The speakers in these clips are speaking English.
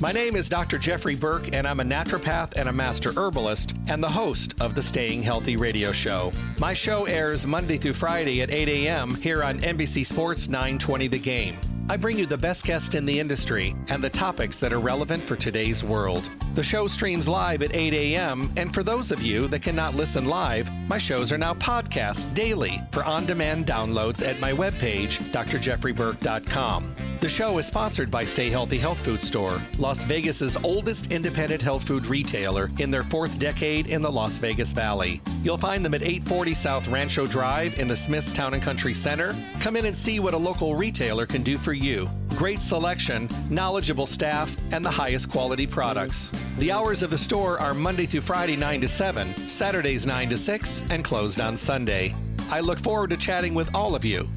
My name is Dr. Jeffrey Burke, and I'm a naturopath and a master herbalist and the host of the Staying Healthy radio show. My show airs Monday through Friday at 8 a.m. here on NBC Sports 920 The Game. I bring you the best guests in the industry and the topics that are relevant for today's world. The show streams live at 8 a.m., and for those of you that cannot listen live, my shows are now podcast daily for on-demand downloads at my webpage, drjeffreyburke.com. The show is sponsored by Stay Healthy Health Food Store, Las Vegas's oldest independent health food retailer in their 4th decade in the Las Vegas Valley. You'll find them at 840 South Rancho Drive in the Smiths Town and Country Center. Come in and see what a local retailer can do for you. Great selection, knowledgeable staff, and the highest quality products. The hours of the store are Monday through Friday 9 to 7, Saturdays 9 to 6, and closed on Sunday. I look forward to chatting with all of you.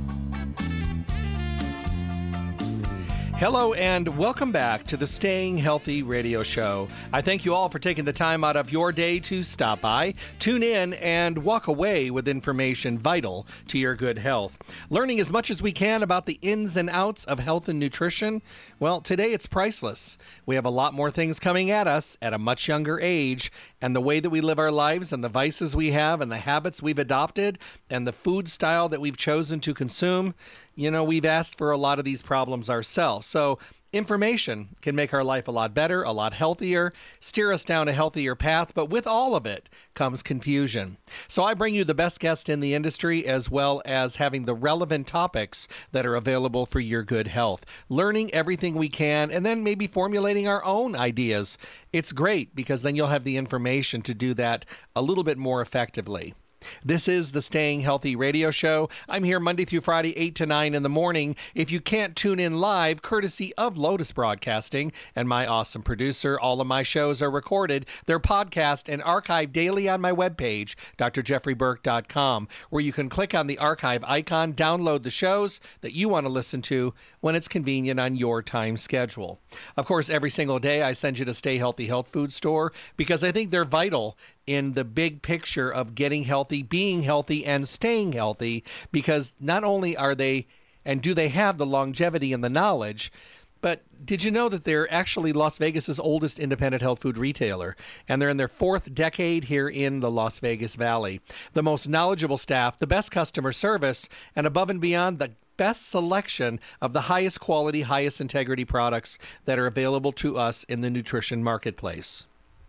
Hello and welcome back to the Staying Healthy radio show. I thank you all for taking the time out of your day to stop by, tune in, and walk away with information vital to your good health. Learning as much as we can about the ins and outs of health and nutrition, well, today it's priceless. We have a lot more things coming at us at a much younger age, and the way that we live our lives and the vices we have and the habits we've adopted and the food style that we've chosen to consume, we've asked for a lot of these problems ourselves. So information can make our life a lot better, a lot healthier, steer us down a healthier path, but with all of it comes confusion. So I bring you the best guest in the industry, as well as having the relevant topics that are available for your good health. Learning everything we can, and then maybe formulating our own ideas. It's great because then you'll have the information to do that a little bit more effectively. This is the Staying Healthy radio show. I'm here Monday through Friday, 8 to 9 in the morning. If you can't tune in live, courtesy of Lotus Broadcasting and my awesome producer, all of my shows are recorded. They're podcast and archived daily on my webpage, drjeffreyburke.com, where you can click on the archive icon, download the shows that you want to listen to when it's convenient on your time schedule. Of course, every single day I send you to Stay Healthy Health Food Store because I think they're vital in the big picture of getting healthy, being healthy, and staying healthy, because not only are they and do they have the longevity and the knowledge, but did you know that they're actually Las Vegas's oldest independent health food retailer, and they're in their 4th decade here in the Las Vegas Valley. The most knowledgeable staff, the best customer service, and above and beyond, the best selection of the highest quality, highest integrity products that are available to us in the nutrition marketplace.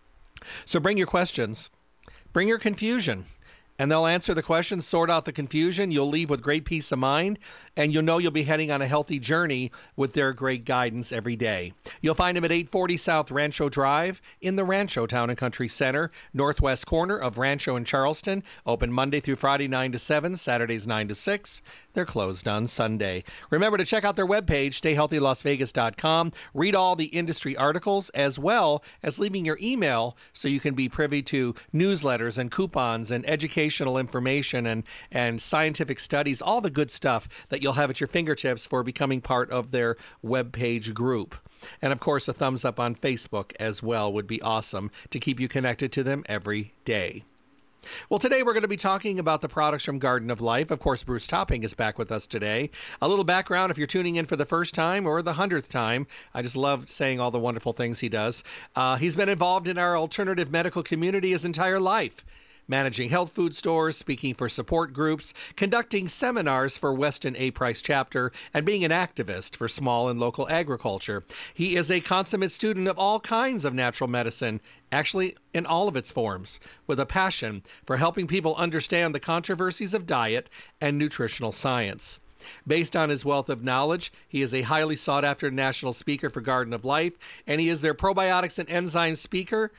So bring your questions, bring your confusion, and they'll answer the questions, sort out the confusion. You'll leave with great peace of mind, and you'll know you'll be heading on a healthy journey with their great guidance every day. You'll find them at 840 South Rancho Drive in the Rancho Town and Country Center, northwest corner of Rancho and Charleston. Open Monday through Friday 9 to 7, Saturdays 9 to 6. They're closed on Sunday. Remember to check out their webpage, stayhealthylasvegas.com. Read all the industry articles, as well as leaving your email so you can be privy to newsletters and coupons and educational information and scientific studies, all the good stuff that you'll have at your fingertips for becoming part of their webpage group. And of course, a thumbs up on Facebook as well would be awesome to keep you connected to them every day. Well, today we're going to be talking about the products from Garden of Life. Of course, Bruce Topping is back with us today. A little background if you're tuning in for the first time or the 100th time. I just love saying all the wonderful things he does. He's been involved in our alternative medical community his entire life, managing health food stores, speaking for support groups, conducting seminars for Weston A. Price chapter, and being an activist for small and local agriculture. He is a consummate student of all kinds of natural medicine, actually in all of its forms, with a passion for helping people understand the controversies of diet and nutritional science. Based on his wealth of knowledge, he is a highly sought-after national speaker for Garden of Life, and he is their probiotics and enzymes speaker.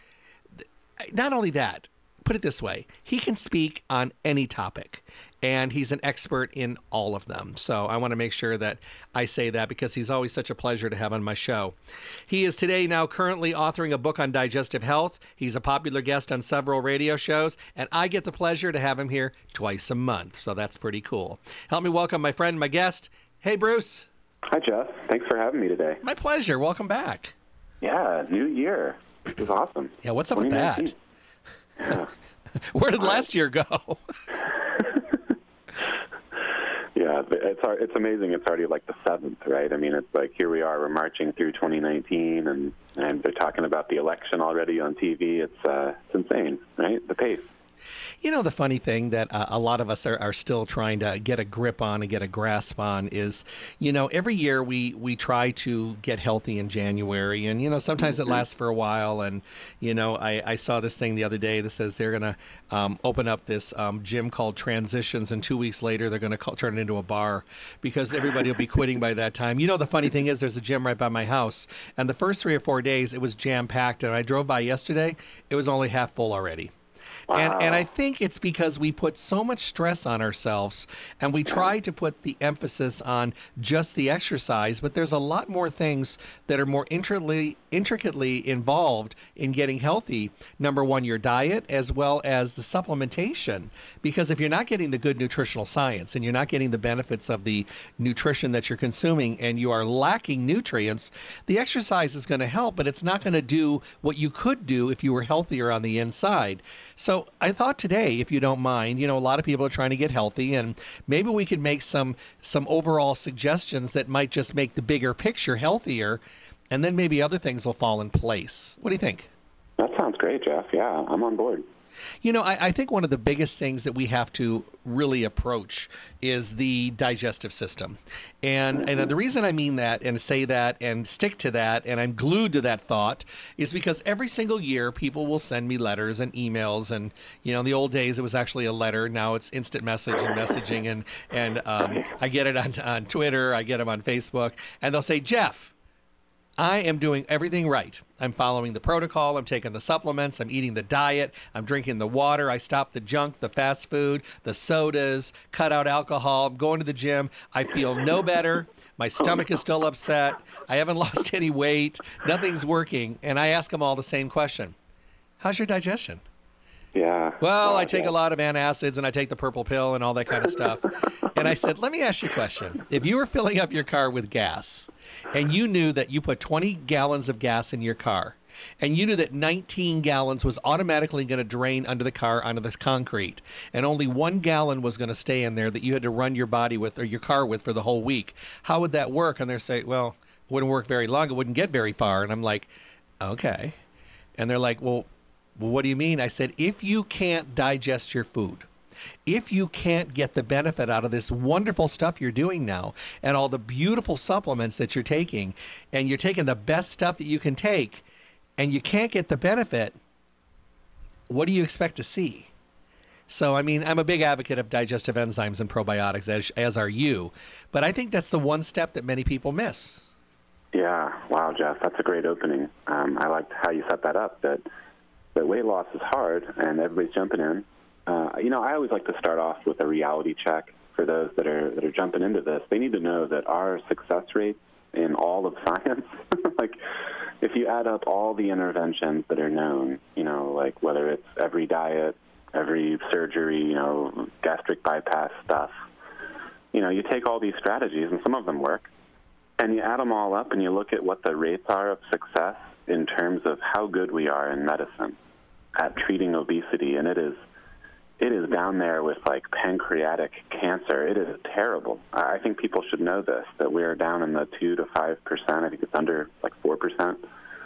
Not only that, put it this way, he can speak on any topic, and he's an expert in all of them. So I want to make sure that I say that because he's always such a pleasure to have on my show. He is today now currently authoring a book on digestive health. He's a popular guest on several radio shows, and I get the pleasure to have him here twice a month. So that's pretty cool. Help me welcome my friend, my guest. Hey, Bruce. Hi, Jeff. Thanks for having me today. My pleasure. Welcome back. Yeah, new year. This is awesome. Yeah, what's up with that? Yeah. Where did last year go? Yeah, Yeah, it's amazing. It's already like the 7th, right? I mean, it's like here we are, we're marching through 2019, and they're talking about the election already on TV. It's insane, right? The pace. You know, the funny thing that a lot of us are still trying to get a grip on and get a grasp on is, every year we try to get healthy in January. And, sometimes it lasts for a while. And, I saw this thing the other day that says they're going to open up this gym called Transitions. And 2 weeks later, they're going to turn it into a bar because everybody will be quitting by that time. The funny thing is there's a gym right by my house. And the first 3 or 4 days, it was jam-packed. And I drove by yesterday. It was only half full already. Wow. And I think it's because we put so much stress on ourselves and we try to put the emphasis on just the exercise, but there's a lot more things that are more intricately involved in getting healthy. Number one, your diet, as well as the supplementation. Because if you're not getting the good nutritional science and you're not getting the benefits of the nutrition that you're consuming and you are lacking nutrients, the exercise is going to help, but it's not going to do what you could do if you were healthier on the inside. So I thought today, if you don't mind, a lot of people are trying to get healthy, and maybe we could make some overall suggestions that might just make the bigger picture healthier, and then maybe other things will fall in place. What do you think? That sounds great, Jeff. Yeah, I'm on board. I think one of the biggest things that we have to really approach is the digestive system. And the reason I mean that and say that and stick to that and I'm glued to that thought is because every single year people will send me letters and emails. And, in the old days, it was actually a letter. Now it's instant message and messaging. And I get it on Twitter. I get them on Facebook. And they'll say, Jeff, I am doing everything right. I'm following the protocol. I'm taking the supplements. I'm eating the diet. I'm drinking the water. I stopped the junk, the fast food, the sodas, cut out alcohol. I'm going to the gym. I feel no better. My stomach is still upset. I haven't lost any weight. Nothing's working. And I ask them all the same question. How's your digestion? Yeah. Well, I take a lot of antacids and I take the purple pill and all that kind of stuff. And I said, let me ask you a question. If you were filling up your car with gas and you knew that you put 20 gallons of gas in your car and you knew that 19 gallons was automatically going to drain under the car, onto this concrete, and only 1 gallon was going to stay in there that you had to run your body with or your car with for the whole week, how would that work? And they're saying, well, it wouldn't work very long. It wouldn't get very far. And I'm like, okay. And they're like, well, what do you mean? I said, if you can't digest your food, if you can't get the benefit out of this wonderful stuff you're doing now and all the beautiful supplements that you're taking, and you're taking the best stuff that you can take, and you can't get the benefit, what do you expect to see? So, I'm a big advocate of digestive enzymes and probiotics, as are you. But I think that's the one step that many people miss. Yeah. Wow, Jeff, that's a great opening. I liked how you set that up, that weight loss is hard and everybody's jumping in. I always like to start off with a reality check for those that are jumping into this. They need to know that our success rates in all of science, like if you add up all the interventions that are known, like whether it's every diet, every surgery, gastric bypass stuff, you take all these strategies and some of them work, and you add them all up and you look at what the rates are of success in terms of how good we are in medicine at treating obesity, and it is down there with like pancreatic cancer. It is terrible. I think people should know this, that we are down in the 2 to 5%. I think it's under like 4%.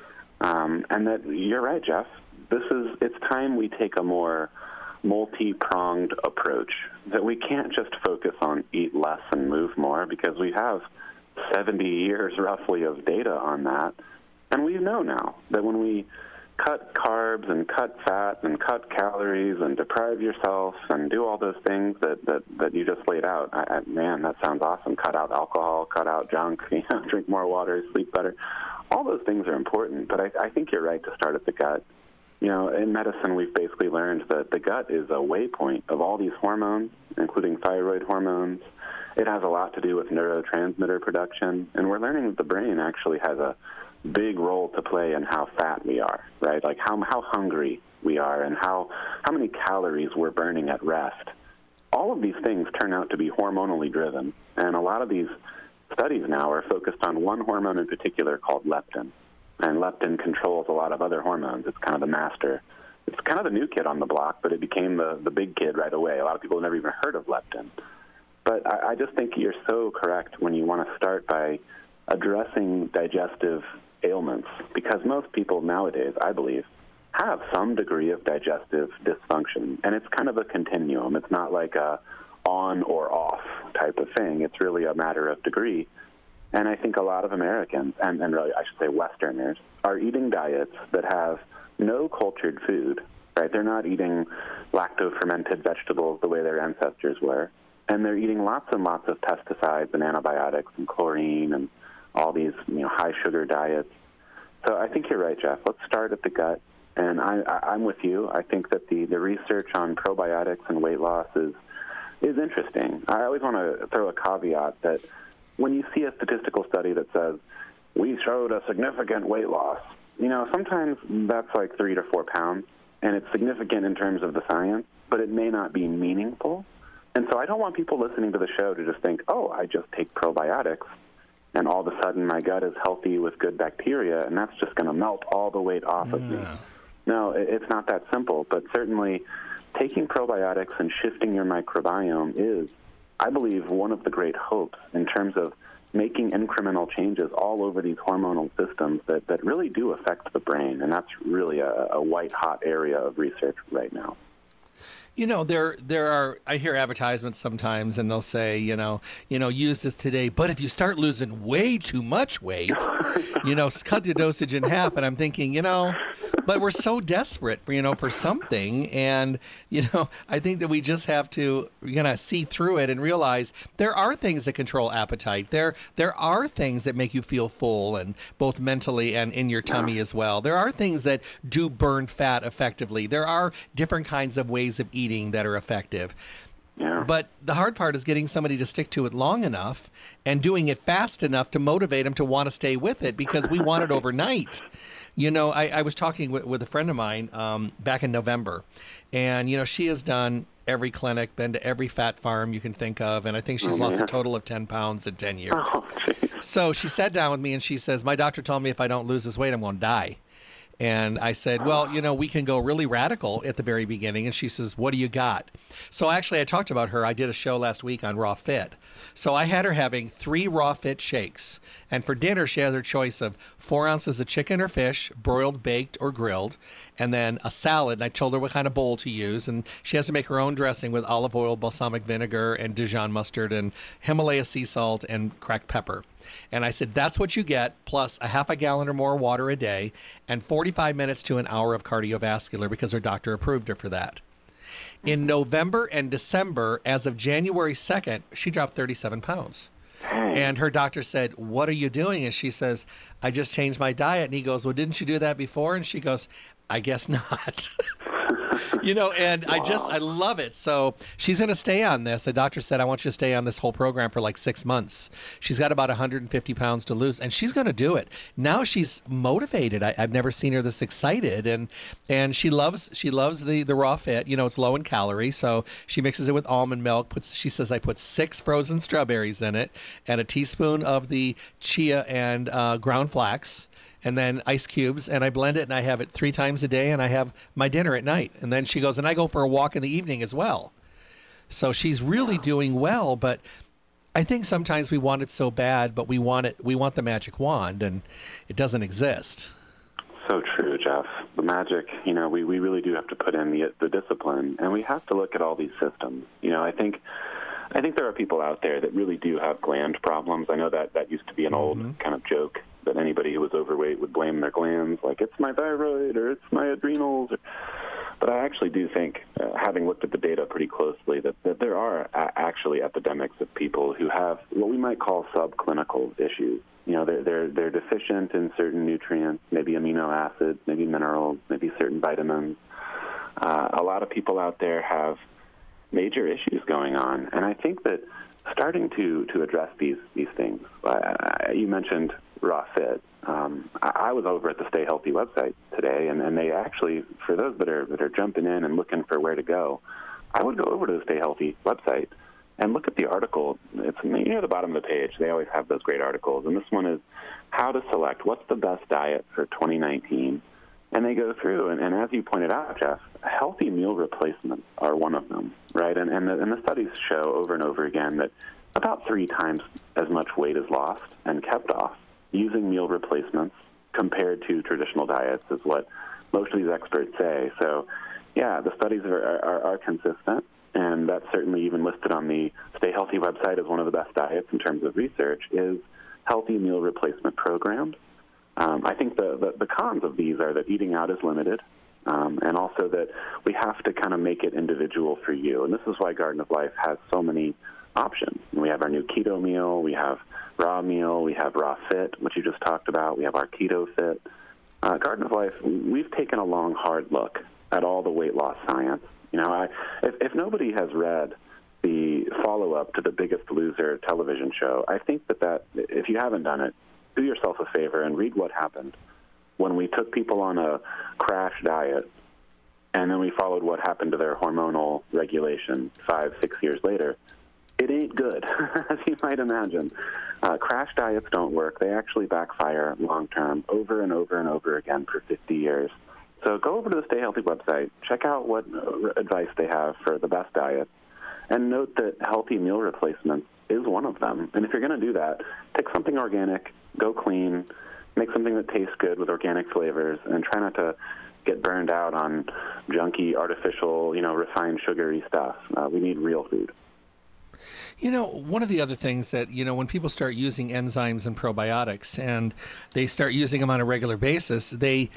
And that you're right, Jeff. It's time we take a more multi-pronged approach, that we can't just focus on eat less and move more, because we have 70 years roughly of data on that. And we know now that when we cut carbs and cut fat and cut calories and deprive yourself and do all those things that you just laid out, man, that sounds awesome. Cut out alcohol, cut out junk, drink more water, sleep better. All those things are important, but I think you're right to start at the gut. In medicine, we've basically learned that the gut is a waypoint of all these hormones, including thyroid hormones. It has a lot to do with neurotransmitter production, and we're learning that the brain actually has a big role to play in how fat we are, right? Like how hungry we are and how many calories we're burning at rest. All of these things turn out to be hormonally driven, and a lot of these studies now are focused on one hormone in particular called leptin, and leptin controls a lot of other hormones. It's kind of the master. It's kind of the new kid on the block, but it became the big kid right away. A lot of people have never even heard of leptin. But I just think you're so correct when you want to start by addressing digestive ailments, because most people nowadays, I believe, have some degree of digestive dysfunction, and it's kind of a continuum. It's not like a on or off type of thing. It's really a matter of degree. And I think a lot of Americans, and really I should say Westerners, are eating diets that have no cultured food, right? They're not eating lacto-fermented vegetables the way their ancestors were, and they're eating lots and lots of pesticides and antibiotics and chlorine and all these high-sugar diets. So I think you're right, Jeff. Let's start at the gut. And I'm with you. I think that the research on probiotics and weight loss is interesting. I always want to throw a caveat that when you see a statistical study that says, we showed a significant weight loss, sometimes that's like 3 to 4 pounds, and it's significant in terms of the science, but it may not be meaningful. And so I don't want people listening to the show to just think, oh, I just take probiotics, and all of a sudden my gut is healthy with good bacteria, and that's just going to melt all the weight off of me. No, it's not that simple, but certainly taking probiotics and shifting your microbiome is, I believe, one of the great hopes in terms of making incremental changes all over these hormonal systems that really do affect the brain, and that's really a white-hot area of research right now. There are, I hear advertisements sometimes, and they'll say, use this today, but if you start losing way too much weight, cut the dosage in half. And I'm thinking, but we're so desperate, for something. And, I think that we just have to, see through it and realize there are things that control appetite. There are things that make you feel full, and both mentally and in your tummy as well. There are things that do burn fat effectively. There are different kinds of ways of eating that are effective. Yeah. But the hard part is getting somebody to stick to it long enough and doing it fast enough to motivate them to want to stay with it, because we want it overnight. I was talking with a friend of mine back in November, and, she has done every clinic, been to every fat farm you can think of, and I think she's lost a total of 10 pounds in 10 years. So she sat down with me and she says, my doctor told me if I don't lose this weight, I'm going to die. And I said, well, we can go really radical at the very beginning. And she says, what do you got? So actually, I talked about her. I did a show last week on Raw Fit. So I had her having 3 Raw Fit shakes. And for dinner, she has her choice of 4 ounces of chicken or fish, broiled, baked, or grilled, and then a salad. And I told her what kind of bowl to use. And she has to make her own dressing with olive oil, balsamic vinegar, and Dijon mustard, and Himalaya sea salt, and cracked pepper. And I said, that's what you get, plus a half a gallon or more water a day, and 45 minutes to an hour of cardiovascular, because her doctor approved her for that. In November and December, as of January 2nd, she dropped 37 pounds. And her doctor said, what are you doing? And she says, I just changed my diet. And he goes, well, didn't you do that before? And she goes, I guess not. And wow. I love it. So she's going to stay on this. The doctor said, I want you to stay on this whole program for like 6 months. She's got about 150 pounds to lose, and she's going to do it. Now she's motivated. I've never seen her this excited. And she loves the Raw Fit. It's low in calories. So she mixes it with almond milk. She says, I put 6 frozen strawberries in it and a teaspoon of the chia and ground flax, and then ice cubes, and I blend it, and I have it 3 times a day, and I have my dinner at night. And then she goes, and I go for a walk in the evening as well. So she's really doing well, but I think sometimes we want it so bad, but we want the magic wand, and it doesn't exist. So true, Jeff. The magic, we really do have to put in the discipline, and we have to look at all these systems. I think there are people out there that really do have gland problems. I know that used to be an old kind of joke, that anybody who was overweight would blame their glands, like it's my thyroid or it's my adrenals. But I actually do think, having looked at the data pretty closely, that there are actually epidemics of people who have what we might call subclinical issues. They're deficient in certain nutrients, maybe amino acids, maybe minerals, maybe certain vitamins. A lot of people out there have major issues going on, and I think that starting to address these things. You mentioned Raw Fit. I was over at the Stay Healthy website today, and they actually, for those that are jumping in and looking for where to go, I would go over to the Stay Healthy website and look at the article. It's near the bottom of the page. They always have those great articles, and this one is how to select what's the best diet for 2019 And they go through, and as you pointed out, Jeff, healthy meal replacements are one of them, right? And the studies show over and over again that about 3 times as much weight is lost and kept off using meal replacements compared to traditional diets is what most of these experts say. So, yeah, the studies are consistent, and that's certainly even listed on the Stay Healthy website as one of the best diets in terms of research, is healthy meal replacement programs. I think the cons of these are that eating out is limited, and also that we have to kind of make it individual for you. And this is why Garden of Life has so many options. We have our new keto meal, we have raw meal, we have raw fit, which you just talked about, we have our keto fit. Garden of Life, we've taken a long, hard look at all the weight loss science. You know, if nobody has read the follow-up to The Biggest Loser television show, I think that if you haven't done it, do yourself a favor and read what happened when we took people on a crash diet and then we followed what happened to their hormonal regulation 5-6 years later. It ain't good, as you might imagine. Crash diets don't work. They actually backfire long-term over and over and over again for 50 years. So go over to the Stay Healthy website, check out what advice they have for the best diet, and note that healthy meal replacements is one of them. And if you're going to do that, pick something organic, go clean, make something that tastes good with organic flavors, and try not to get burned out on junky, artificial, refined, sugary stuff. We need real food. One of the other things that, when people start using enzymes and probiotics and they start using them on a regular basis, there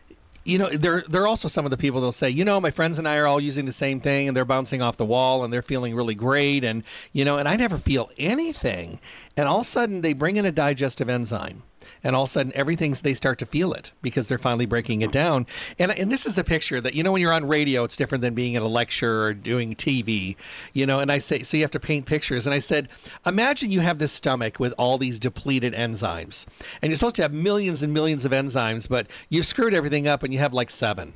are also some of the people that'll say, my friends and I are all using the same thing and they're bouncing off the wall and they're feeling really great. And, and I never feel anything. And all of a sudden they bring in a digestive enzyme. And all of a sudden, they start to feel it because they're finally breaking it down. And this is the picture that, when you're on radio, it's different than being at a lecture or doing TV, and I say, so you have to paint pictures. And I said, imagine you have this stomach with all these depleted enzymes. And you're supposed to have millions and millions of enzymes, but you've screwed everything up and you have like 7.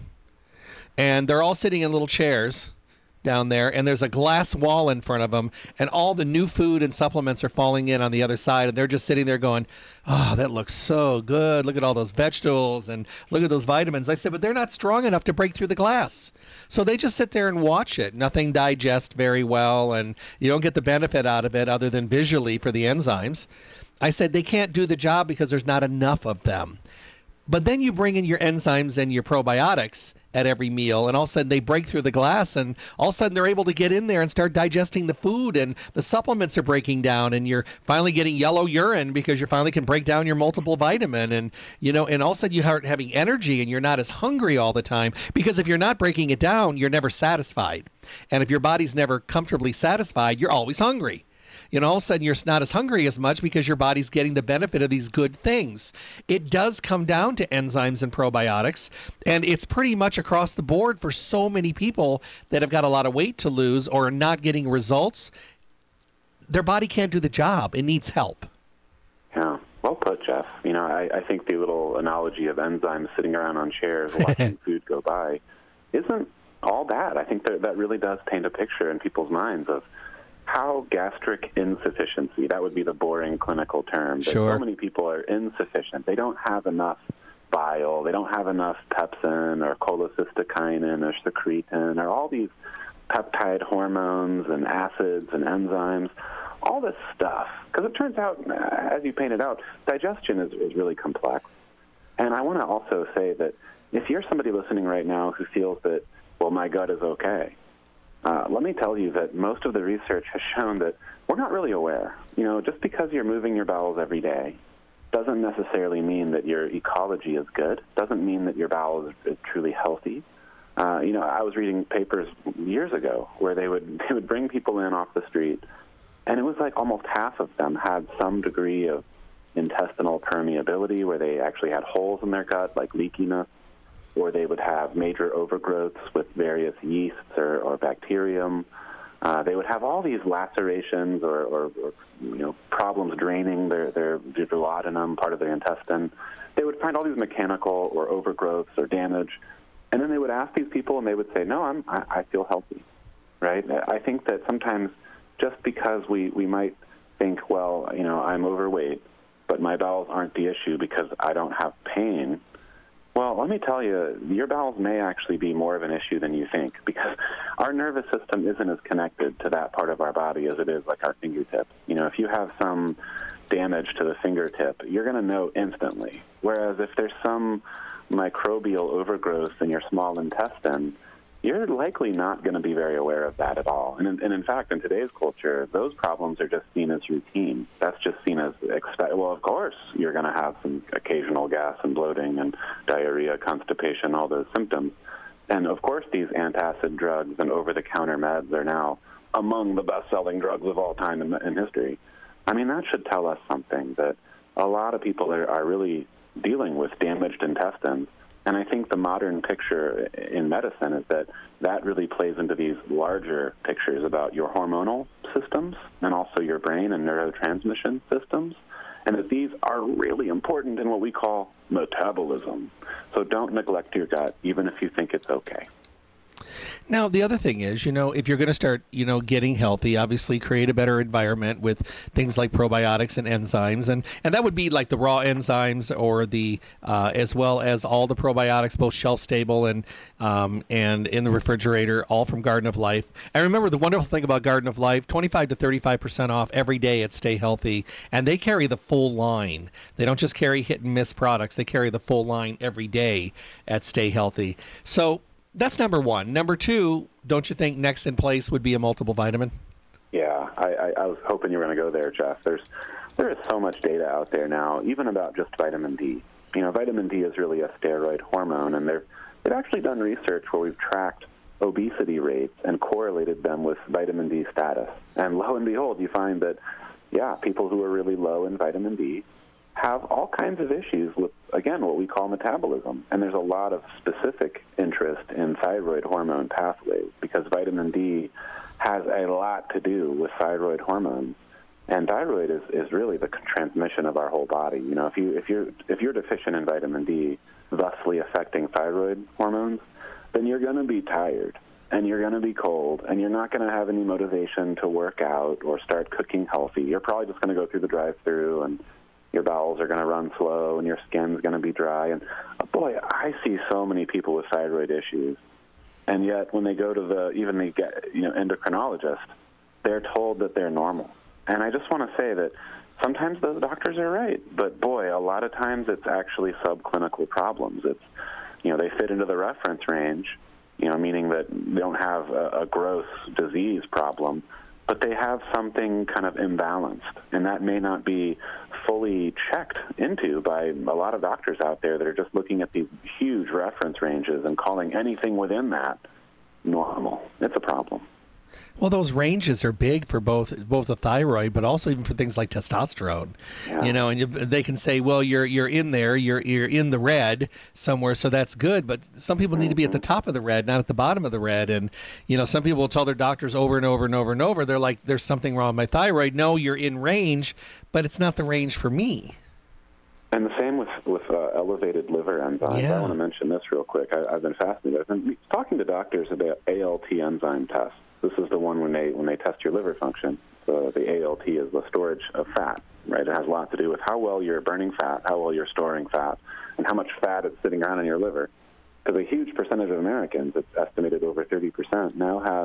And they're all sitting in little chairs down there, and there's a glass wall in front of them, and all the new food and supplements are falling in on the other side, and they're just sitting there going, oh, that looks so good. Look at all those vegetables, and look at those vitamins. I said, but they're not strong enough to break through the glass. So they just sit there and watch it. Nothing digests very well, and you don't get the benefit out of it other than visually for the enzymes. I said they can't do the job because there's not enough of them. But then you bring in your enzymes and your probiotics at every meal, and all of a sudden they break through the glass, and all of a sudden they're able to get in there and start digesting the food, and the supplements are breaking down, and you're finally getting yellow urine because you finally can break down your multiple vitamin, and and all of a sudden you start having energy, and you're not as hungry all the time, because if you're not breaking it down, you're never satisfied. And if your body's never comfortably satisfied, you're always hungry. All of a sudden you're not as hungry as much because your body's getting the benefit of these good things. It does come down to enzymes and probiotics, and it's pretty much across the board for so many people that have got a lot of weight to lose or are not getting results. Their body can't do the job. It needs help. Yeah, well put, Jeff. I think the little analogy of enzymes sitting around on chairs watching food go by isn't all bad. I think that really does paint a picture in people's minds of how gastric insufficiency, that would be the boring clinical term, that Sure. So many people are insufficient. They don't have enough bile, they don't have enough pepsin or cholecystokinin or secretin or all these peptide hormones and acids and enzymes, all this stuff. Because it turns out, as you painted out, digestion is really complex. And I want to also say that if you're somebody listening right now who feels that, well, my gut is okay, let me tell you that most of the research has shown that we're not really aware. Just because you're moving your bowels every day doesn't necessarily mean that your ecology is good, doesn't mean that your bowel is truly healthy. I was reading papers years ago where they would bring people in off the street, and it was like almost half of them had some degree of intestinal permeability where they actually had holes in their gut, like leakiness, or they would have major overgrowths with various yeasts or bacterium. They would have all these lacerations or problems draining their duodenum, part of their intestine. They would find all these mechanical or overgrowths or damage, and then they would ask these people, and they would say, no, I feel healthy, right? I think that sometimes just because we might think, well, I'm overweight, but my bowels aren't the issue because I don't have pain, Well, let me tell you, your bowels may actually be more of an issue than you think, because our nervous system isn't as connected to that part of our body as it is like our fingertips. If you have some damage to the fingertip, you're going to know instantly. Whereas if there's some microbial overgrowth in your small intestine, you're likely not going to be very aware of that at all. And in fact, in today's culture, those problems are just seen as routine. That's just seen as well, of course, you're going to have some occasional gas and bloating and diarrhea, constipation, all those symptoms. And of course, these antacid drugs and over-the-counter meds are now among the best-selling drugs of all time in history. I mean, that should tell us something, that a lot of people are really dealing with damaged intestines. And I think the modern picture in medicine is that really plays into these larger pictures about your hormonal systems and also your brain and neurotransmission systems, and that these are really important in what we call metabolism. So don't neglect your gut, even if you think it's okay. Now, the other thing is, if you're going to start, getting healthy, obviously create a better environment with things like probiotics and enzymes. And that would be like the raw enzymes or the as well as all the probiotics, both shelf stable and in the refrigerator, all from Garden of Life. And remember, the wonderful thing about Garden of Life, 25 to 35% off every day at Stay Healthy. And they carry the full line. They don't just carry hit and miss products. They carry the full line every day at Stay Healthy. So that's number one. Number two, don't you think next in place would be a multiple vitamin? Yeah, I was hoping you were going to go there, Jeff. There is so much data out there now, even about just vitamin D. Vitamin D is really a steroid hormone, and they've actually done research where we've tracked obesity rates and correlated them with vitamin D status. And lo and behold, you find that, people who are really low in vitamin D have all kinds of issues with, again, what we call metabolism. And there's a lot of specific interest in thyroid hormone pathways because vitamin D has a lot to do with thyroid hormones. And thyroid is really the transmission of our whole body. If you're deficient in vitamin D, thusly affecting thyroid hormones, then you're going to be tired and you're going to be cold and you're not going to have any motivation to work out or start cooking healthy. You're probably just going to go through the drive-through and your bowels are going to run slow and your skin's going to be dry. And boy, I see so many people with thyroid issues. And yet when they go to the endocrinologist, they're told that they're normal. And I just want to say that sometimes those doctors are right, but boy, a lot of times it's actually subclinical problems. It's, they fit into the reference range, meaning that they don't have a gross disease problem, but they have something kind of imbalanced, and that may not be fully checked into by a lot of doctors out there that are just looking at these huge reference ranges and calling anything within that normal. It's a problem. Well, those ranges are big for both the thyroid, but also even for things like testosterone. Yeah. And they can say, well, you're in there, you're in the red somewhere, so that's good. But some people need to be at the top of the red, not at the bottom of the red. And some people will tell their doctors over and over and over and over, they're like, there's something wrong with my thyroid. No, you're in range, but it's not the range for me. And the same with elevated liver enzymes. Yeah. I want to mention this real quick. I've been fascinated. I've been talking to doctors about ALT enzyme tests. This is the one when they test your liver function. The ALT is the storage of fat, right? It has a lot to do with how well you're burning fat, how well you're storing fat, and how much fat is sitting around in your liver. Because a huge percentage of Americans, it's estimated over 30%, now have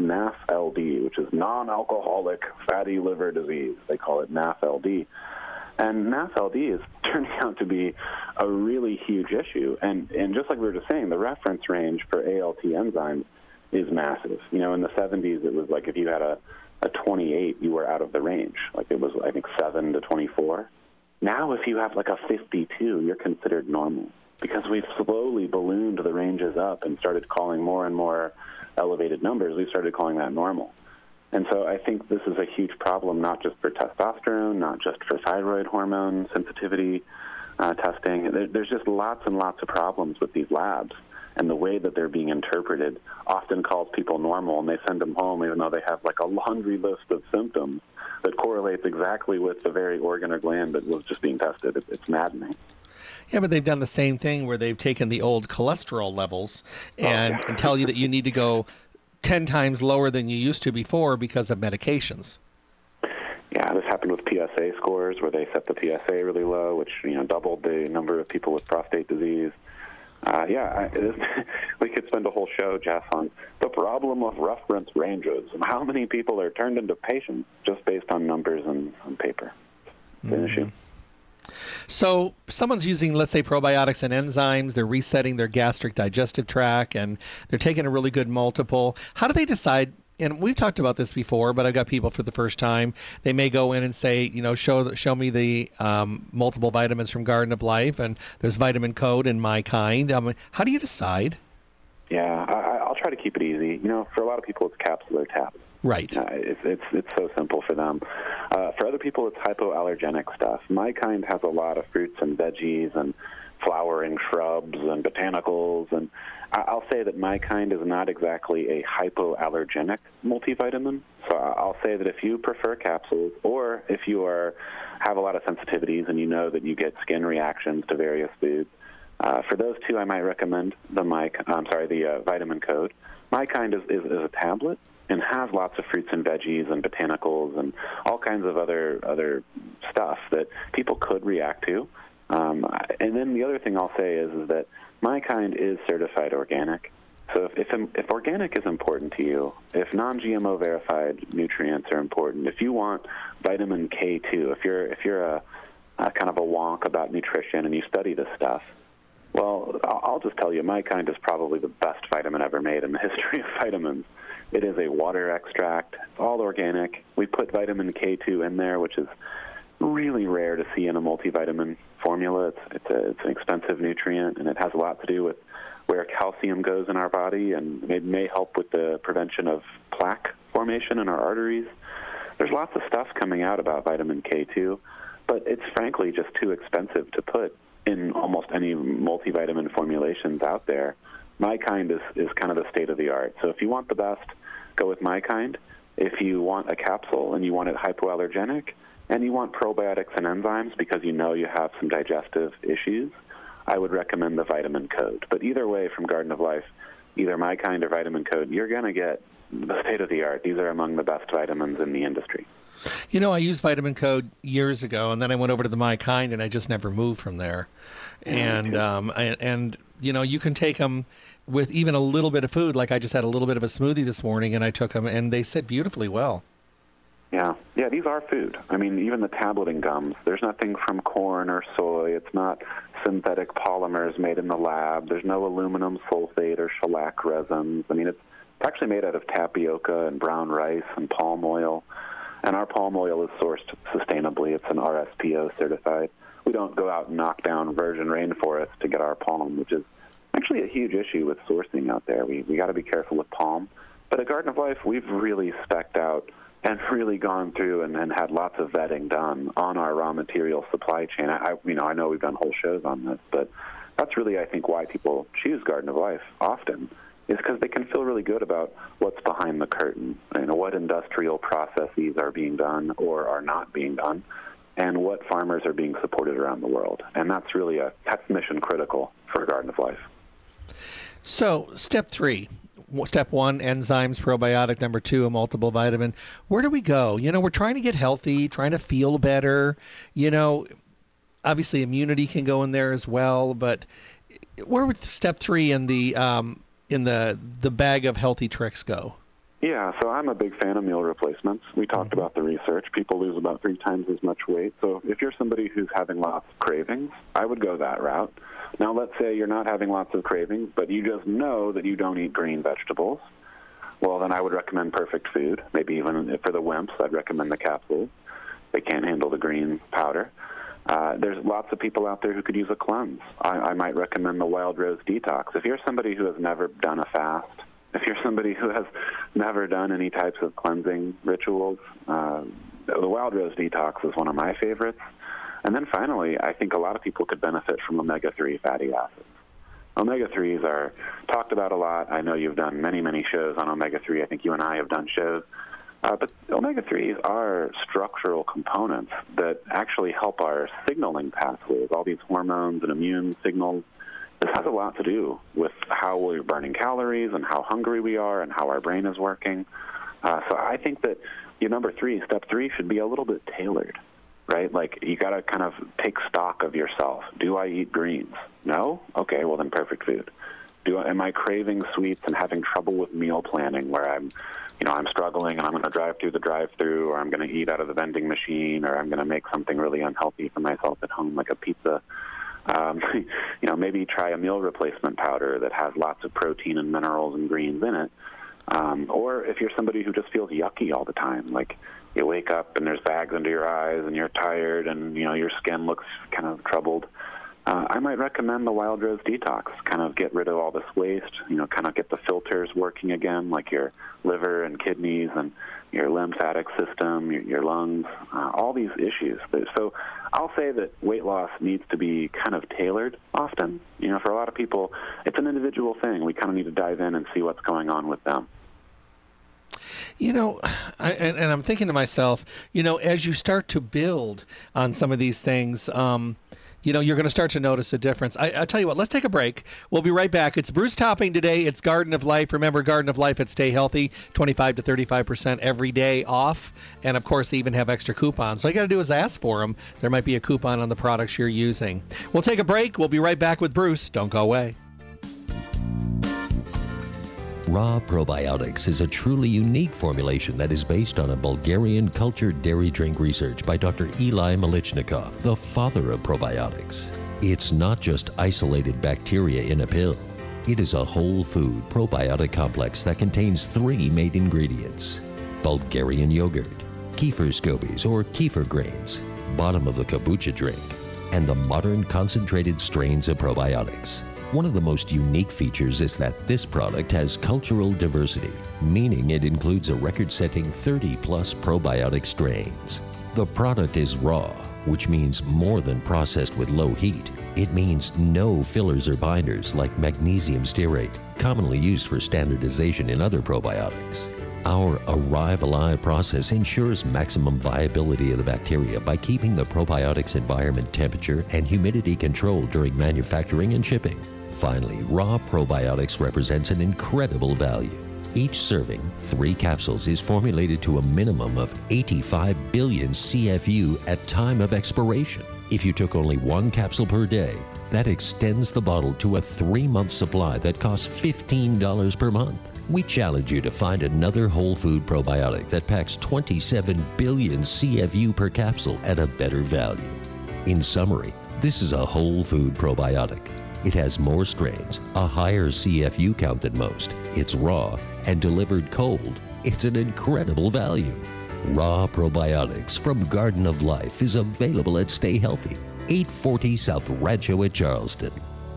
NAFLD, which is non-alcoholic fatty liver disease. They call it NAFLD. And NAFLD is turning out to be a really huge issue. And just like we were just saying, the reference range for ALT enzymes is massive. In the 70s, it was like if you had a 28, you were out of the range. Like it was, I think, 7 to 24. Now, if you have like a 52, you're considered normal because we've slowly ballooned the ranges up and started calling more and more elevated numbers. We've started calling that normal. And so I think this is a huge problem, not just for testosterone, not just for thyroid hormone sensitivity testing. There's just lots and lots of problems with these labs. And the way that they're being interpreted often calls people normal, and they send them home even though they have like a laundry list of symptoms that correlates exactly with the very organ or gland that was just being tested. It's maddening. Yeah, but they've done the same thing where they've taken the old cholesterol levels and tell you that you need to go 10 times lower than you used to before because of medications. Yeah, this happened with PSA scores where they set the PSA really low, which doubled the number of people with prostate disease. We could spend a whole show, Jeff, on the problem of reference ranges and how many people are turned into patients just based on numbers and on paper. It's an issue. So someone's using, let's say, probiotics and enzymes. They're resetting their gastric digestive tract, and they're taking a really good multiple. How do they decide? And we've talked about this before, but I've got people for the first time. They may go in and say, show me the multiple vitamins from Garden of Life, and there's vitamin code in My Kind. How do you decide? Yeah, I'll try to keep it easy. For a lot of people, it's capsule or tablet. Right. It's so simple for them. For other people, it's hypoallergenic stuff. My Kind has a lot of fruits and veggies and flowering shrubs and botanicals, and I'll say that My Kind is not exactly a hypoallergenic multivitamin. So I'll say that if you prefer capsules, or if you have a lot of sensitivities and you know that you get skin reactions to various foods, for those two, I might recommend the vitamin code. My Kind is a tablet and has lots of fruits and veggies and botanicals and all kinds of other stuff that people could react to. And then the other thing I'll say is that My Kind is certified organic. So if organic is important to you, if non-GMO verified nutrients are important, if you want vitamin K2, if you're a kind of a wonk about nutrition and you study this stuff, well, I'll just tell you, My Kind is probably the best vitamin ever made in the history of vitamins. It is a water extract. It's all organic. We put vitamin K2 in there, which is really rare to see in a multivitamin formula. It's an expensive nutrient, and it has a lot to do with where calcium goes in our body, and it may help with the prevention of plaque formation in our arteries. There's lots of stuff coming out about vitamin K2, but it's frankly just too expensive to put in almost any multivitamin formulations out there. My Kind is kind of the state of the art. So if you want the best, go with My Kind. If you want a capsule and you want it hypoallergenic, and you want probiotics and enzymes because you know you have some digestive issues, I would recommend the vitamin code. But either way, from Garden of Life, either My Kind or vitamin code, you're going to get the state of the art. These are among the best vitamins in the industry. I used vitamin code years ago, and then I went over to the My Kind, and I just never moved from there. And you can take them with even a little bit of food. Like I just had a little bit of a smoothie this morning, and I took them, and they sit beautifully well. Yeah, these are food. I mean, even the tableting gums, there's nothing from corn or soy. It's not synthetic polymers made in the lab. There's no aluminum sulfate or shellac resins. I mean, it's actually made out of tapioca and brown rice and palm oil. And our palm oil is sourced sustainably. It's an RSPO certified. We don't go out and knock down virgin rainforests to get our palm, which is actually a huge issue with sourcing out there. We got to be careful with palm. But at Garden of Life, we've really specced out and really gone through and had lots of vetting done on our raw material supply chain. I know we've done whole shows on this, but that's really, I think, why people choose Garden of Life often, is because they can feel really good about what's behind the curtain, what industrial processes are being done or are not being done, and what farmers are being supported around the world. And that's really that's mission critical for Garden of Life. So, step 3. Step 1, enzymes, probiotic. Number 2, a multiple vitamin. Where do we go? We're trying to get healthy, trying to feel better. Obviously immunity can go in there as well. But where would step 3 in the bag of healthy tricks go? Yeah, so I'm a big fan of meal replacements. We talked about the research. People lose about 3 times as much weight. So if you're somebody who's having lots of cravings, I would go that route. Now, let's say you're not having lots of cravings, but you just know that you don't eat green vegetables. Well, then I would recommend Perfect Food. Maybe even for the wimps, I'd recommend the capsules. They can't handle the green powder. There's lots of people out there who could use a cleanse. I might recommend the Wild Rose Detox. If you're somebody who has never done a fast, if you're somebody who has never done any types of cleansing rituals, the Wild Rose Detox is one of my favorites. And then finally, I think a lot of people could benefit from omega-3 fatty acids. Omega-3s are talked about a lot. I know you've done many, many shows on omega-3. I think you and I have done shows. But omega-3s are structural components that actually help our signaling pathways, all these hormones and immune signals. This has a lot to do with how we're burning calories and how hungry we are and how our brain is working. So I think that your number 3, step 3, should be a little bit tailored. right? Like, you got to kind of take stock of yourself. Do I eat greens? No? Okay, well then perfect food. Am I craving sweets and having trouble with meal planning where I'm struggling and I'm going to drive through the drive-through, or I'm going to eat out of the vending machine, or I'm going to make something really unhealthy for myself at home, like a pizza? Maybe try a meal replacement powder that has lots of protein and minerals and greens in it. Or if you're somebody who just feels yucky all the time, like you wake up and there's bags under your eyes and you're tired and, your skin looks kind of troubled, I might recommend the Wild Rose Detox. Kind of get rid of all this waste, kind of get the filters working again, like your liver and kidneys and your lymphatic system, your lungs, all these issues. So I'll say that weight loss needs to be kind of tailored often. For a lot of people, it's an individual thing. We kind of need to dive in and see what's going on with them. I'm thinking to myself, as you start to build on some of these things, you're going to start to notice a difference. I'll tell you what, let's take a break. We'll be right back. It's Bruce Topping today. It's Garden of Life. Remember, Garden of Life at Stay Healthy, 25 to 35% every day off. And, of course, they even have extra coupons. So all you got to do is ask for them. There might be a coupon on the products you're using. We'll take a break. We'll be right back with Bruce. Don't go away. Raw Probiotics is a truly unique formulation that is based on a Bulgarian cultured dairy drink research by Dr. Eli Malichnikov, the father of probiotics. It's not just isolated bacteria in a pill. It is a whole food probiotic complex that contains 3 main ingredients: Bulgarian yogurt, kefir scobies or kefir grains, bottom of the kombucha drink, and the modern concentrated strains of probiotics. One of the most unique features is that this product has cultural diversity, meaning it includes a record-setting 30-plus probiotic strains. The product is raw, which means more than processed with low heat. It means no fillers or binders like magnesium stearate, commonly used for standardization in other probiotics. Our Arrive Alive process ensures maximum viability of the bacteria by keeping the probiotics environment temperature and humidity controlled during manufacturing and shipping. Finally, Raw Probiotics represents an incredible value. Each serving, 3 capsules, is formulated to a minimum of 85 billion CFU at time of expiration. If you took only 1 capsule per day, that extends the bottle to a 3-month supply that costs $15 per month. We challenge you to find another whole food probiotic that packs 27 billion CFU per capsule at a better value. In summary, this is a whole food probiotic. It has more strains, a higher CFU count than most. It's raw and delivered cold. It's an incredible value. Raw Probiotics from Garden of Life is available at Stay Healthy, 840 South Rancho at Charleston.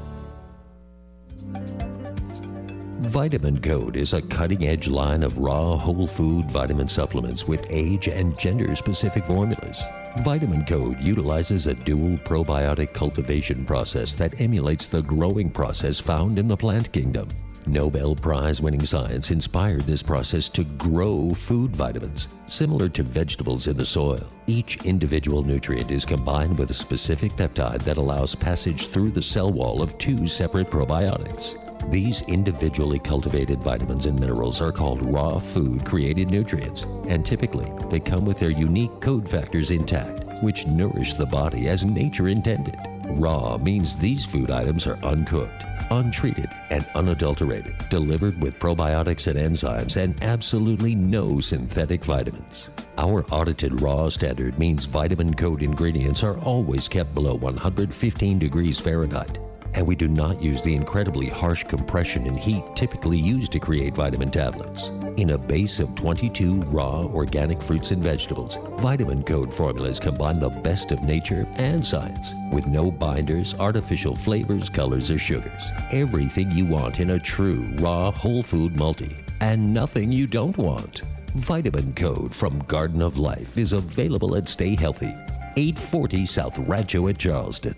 Vitamin Code is a cutting-edge line of raw whole food vitamin supplements with age and gender-specific formulas. Vitamin Code utilizes a dual probiotic cultivation process that emulates the growing process found in the plant kingdom. Nobel Prize-winning science inspired this process to grow food vitamins, similar to vegetables in the soil. Each individual nutrient is combined with a specific peptide that allows passage through the cell wall of 2 separate probiotics. These individually cultivated vitamins and minerals are called raw food created nutrients, and typically they come with their unique code factors intact, which nourish the body as nature intended. Raw means these food items are uncooked, untreated, and unadulterated, delivered with probiotics and enzymes and absolutely no synthetic vitamins. Our audited raw standard means Vitamin Code ingredients are always kept below 115 degrees Fahrenheit. And we do not use the incredibly harsh compression and heat typically used to create vitamin tablets. In a base of 22 raw organic fruits and vegetables, Vitamin Code formulas combine the best of nature and science with no binders, artificial flavors, colors, or sugars. Everything you want in a true raw whole food multi, and nothing you don't want. Vitamin Code from Garden of Life is available at Stay Healthy, 840 South Rancho at Charleston.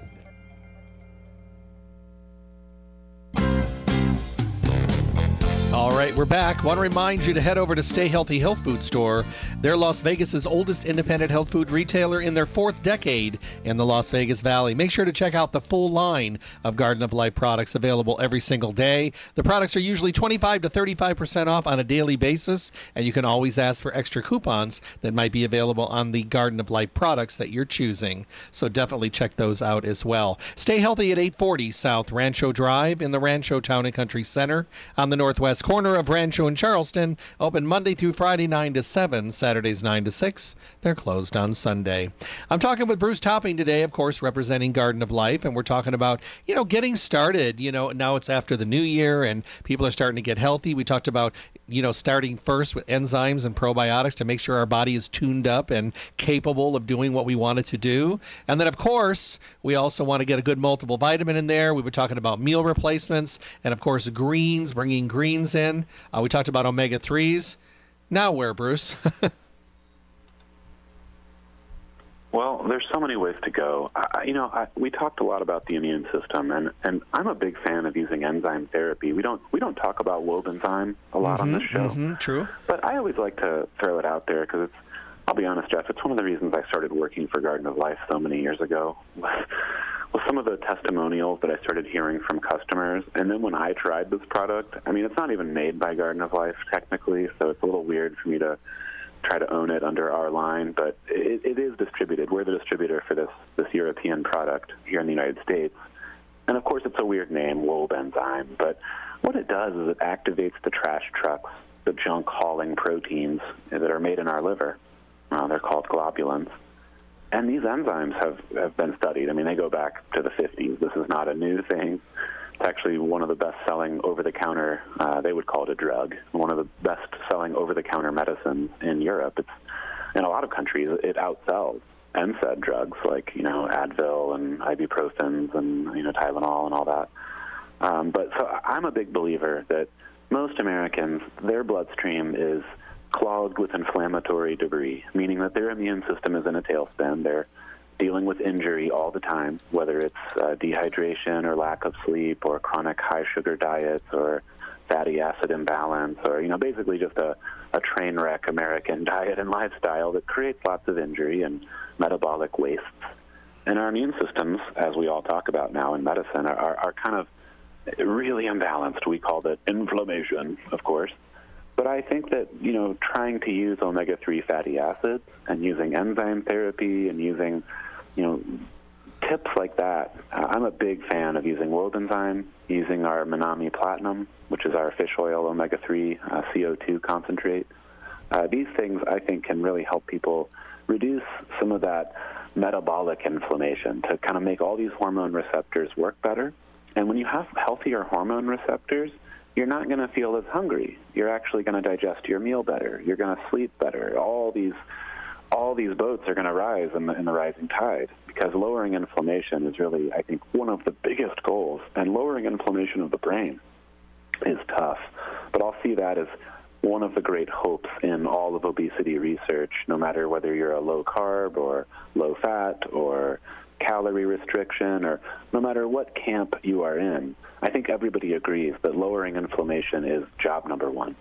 All right, we're We're back. Want to remind you to head over to Stay Healthy Health Food Store. They're Las Vegas's oldest independent health food retailer in their 4th decade in the Las Vegas Valley. Make sure to check out the full line of Garden of Life products available every single day. The products are usually 25 to 35% off on a daily basis, and you can always ask for extra coupons that might be available on the Garden of Life products that you're choosing. So definitely check those out as well. Stay Healthy at 840 South Rancho Drive in the Rancho Town and Country Center on the northwest corner of Rancho and Charleston. Open Monday through Friday 9 to 7, Saturdays 9 to 6. They're closed on Sunday. I'm talking with Bruce Topping today, of course, representing Garden of Life, and we're talking about, getting started. Now it's after the new year and people are starting to get healthy. We talked about, starting first with enzymes and probiotics to make sure our body is tuned up and capable of doing what we want it to do. And then, of course, we also want to get a good multiple vitamin in there. We were talking about meal replacements and, of course, greens, bringing greens in. We talked about omega-3s. Now where, Bruce? Well, there's so many ways to go. We talked a lot about the immune system, and I'm a big fan of using enzyme therapy. We don't talk about Wobenzyme a lot on this show. True. But I always like to throw it out there because I'll be honest, Jeff, it's one of the reasons I started working for Garden of Life so many years ago. Well, some of the testimonials that I started hearing from customers, and then when I tried this product, it's not even made by Garden of Life technically, so it's a little weird for me to try to own it under our line, but it is distributed. We're the distributor for this European product here in the United States. And of course, it's a weird name, Wobenzyme, but what it does is it activates the trash trucks, the junk hauling proteins that are made in our liver. They're called globulins. And these enzymes have been studied. They go back to the 50s. This is not a new thing. It's actually one of the best-selling over-the-counter, they would call it a drug, one of the best-selling over-the-counter medicines in Europe. It's, in a lot of countries, it outsells NSAID drugs like, Advil and ibuprofens and, Tylenol and all that. But so I'm a big believer that most Americans, their bloodstream is clogged with inflammatory debris, meaning that their immune system is in a tailspin. They're dealing with injury all the time, whether it's dehydration or lack of sleep or chronic high-sugar diets or fatty acid imbalance or, basically just a train wreck American diet and lifestyle that creates lots of injury and metabolic wastes. And our immune systems, as we all talk about now in medicine, are kind of really imbalanced. We call that inflammation, of course. But I think that, trying to use omega-3 fatty acids and using enzyme therapy and using, tips like that, I'm a big fan of using Wobenzyme, using our Manami Platinum, which is our fish oil omega-3 CO2 concentrate. These things, I think, can really help people reduce some of that metabolic inflammation to kind of make all these hormone receptors work better. And when you have healthier hormone receptors, you're not going to feel as hungry. You're actually going to digest your meal better. You're going to sleep better. All these boats are going to rise in the rising tide because lowering inflammation is really, I think, one of the biggest goals. And lowering inflammation of the brain is tough. But I'll see that as one of the great hopes in all of obesity research, no matter whether you're a low-carb or low-fat or calorie restriction or no matter what camp you are in. I think everybody agrees that lowering inflammation is job number one.